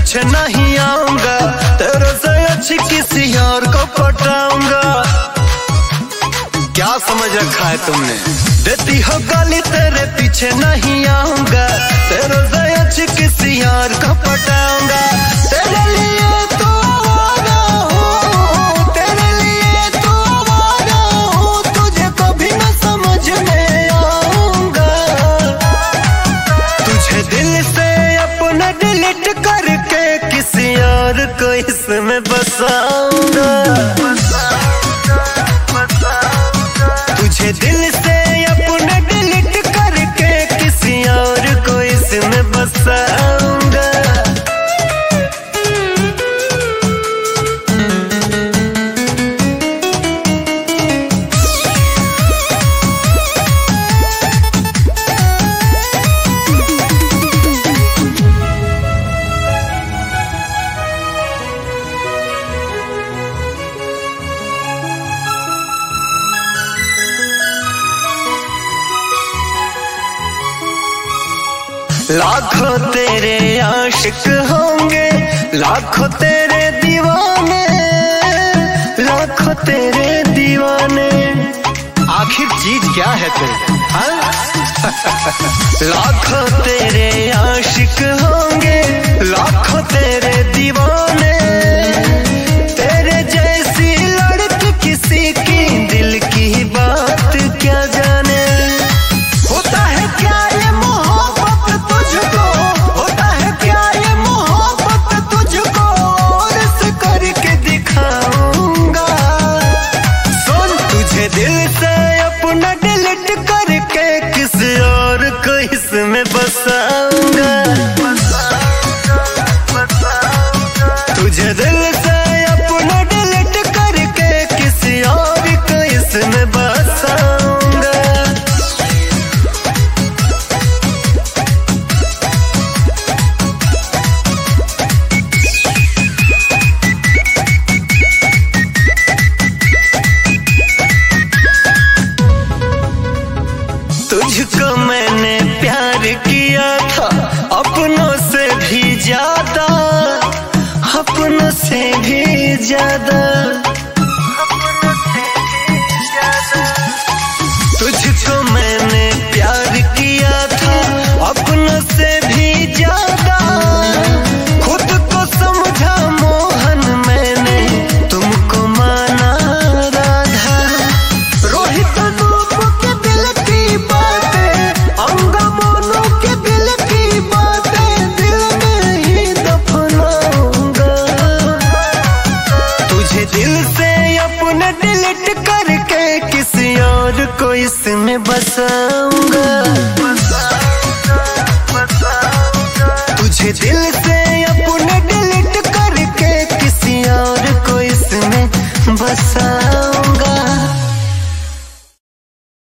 पीछे नहीं आऊंगा, तेरे से अच्छी किसी और को पटाऊंगा। क्या समझ रखा है तुमने? देती हो गाली, तेरे पीछे नहीं आऊंगा, तेरे से अच्छी किसी और को पटाऊंगा। तेरे लिए तो आवारा हूँ, तेरे लिए तो आवारा हूँ, तुझे कभी न समझ में आऊंगा। तुझे दिल से अपना डिलीट करके किसी और को इसमें बसाऊंगा। तुझे दिल से अपना डिलीट करके किसी और को इसमें बसाऊंगा। लाखों तेरे आशिक होंगे, लाखों तेरे दीवाने, लाखों तेरे दीवाने। आखिर चीज क्या है तुम? लाखों तेरे आशिक होंगे, लाखों तेरे दीवाने। तेरे जैसी लड़की किसी की दिल की बात क्या जाने। होता है क्या ये मोहब्बत तुझको, होता है क्या ये मोहब्बत तुझको, और इस करके दिखाऊंगा। सुन, तुझे दिल से अपना डिलीट करके किसी और को इसमें बसाऊंगा। तुझे दिल से अपना डिलीट करके किसी और को इसमें बसाऊंगा। तुझको मैंने प्यार किया था अपनों से भी ज्यादा, अपनों से भी ज्यादा। तुझको मैंने प्यार किया था अपनों से भी ज्यादा। खुद को समझा मोहन मैंने, तुमको माना राधा। रोहित रूप के दिल की बातें, अंगा मोनू के दिल की बातें, दिल में ही दफनाऊंगा। तुझे दिल से अपना डिलीट करके किसी और को इसमें बसाऊंगा।